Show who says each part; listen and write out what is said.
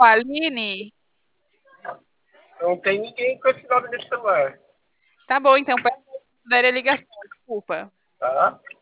Speaker 1: com a Aline?
Speaker 2: Não tem ninguém com esse nome nesse celular,
Speaker 1: Tá bom, então, daria ligação, desculpa.
Speaker 2: tá?